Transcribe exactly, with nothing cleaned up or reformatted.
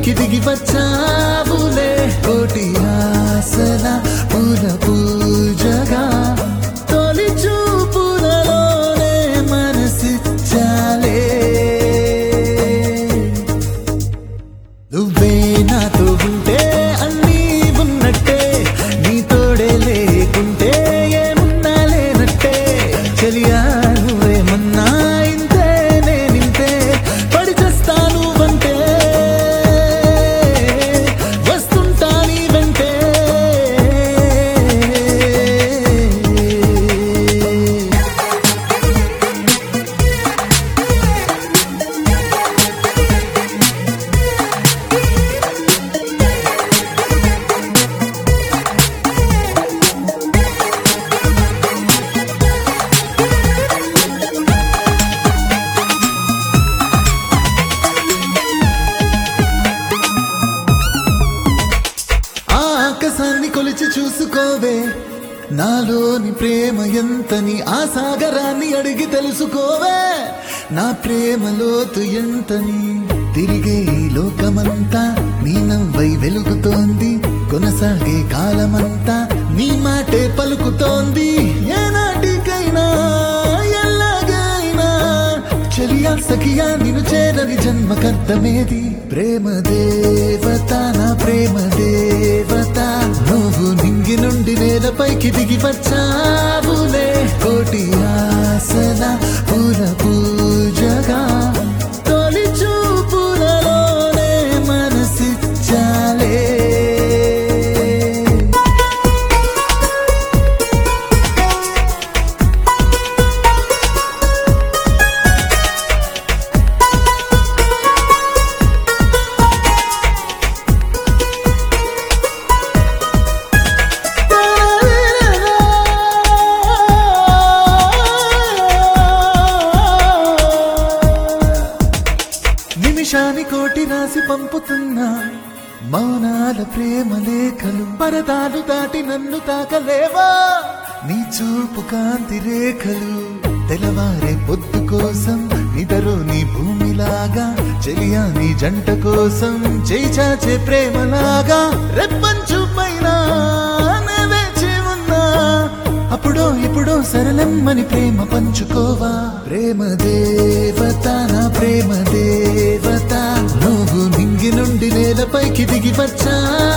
నేలపైకి దిగి వచ్చావులే కోటి ఆశల పూల పూజగా తొలి చూపులలోనే మనసిచ్చాలే నువ్వే నాతో ఉంటే అన్నీ ఉన్నట్టే నీ తోడే లేకుంటే ఏమున్నా లేనట్టే చెలియా నువ్వేమన్నా ఇంతే నేనింతే పడి చేస్తాను అంటే వస్తుంటా నీ వెంటే ఆకాశాన్ని కొలిచి చూసుకోవే నాలోని ప్రేమ ఎంతని ఆ సాగరాన్ని అడిగి తెలుసుకోవే నా ప్రేమ లోతు ఎంతని తిరిగే ఈ లోకమంతా నీ నవ్వై వెలుగుతోంది కొనసాగే కాలమంతా నీ మాటే పలుకుతోంది ఏనాటికైనా ఎలాగైనా చెలియా సఖియా నిన్ను చేరని జన్మకర్తమేది ప్రేమ దేవత నా ప్రేమ దేవత నువ్వు నింగి నుండి నేలపైకి దిగి వచ్చావులే కోటి ఆశల పూల పూజగా తొలి చూపులలోనే మనసిచ్చాలే నిమిషాని కోటి రాసి పంపుతున్నా మౌనాల ప్రేమ లేఖలు పరదాలు దాటి నన్ను తాకలేవా నీ చూపు కాంతి రేఖలు తెలవారే పొద్దు కోసం నిదరు నీ భూమిలాగా చెలియా నీ జంట కోసం చేయి చాచే ప్రేమలాగా రెప్పంచు పైన వేచి ఉన్నా అప్పుడో ఇప్పుడో సరళమ్మని ప్రేమ పంచుకోవా ప్రేమ దేవత నా ప్రేమ దేవత నువ్వు నింగి నుండి నేలపైకి దిగి వచ్చా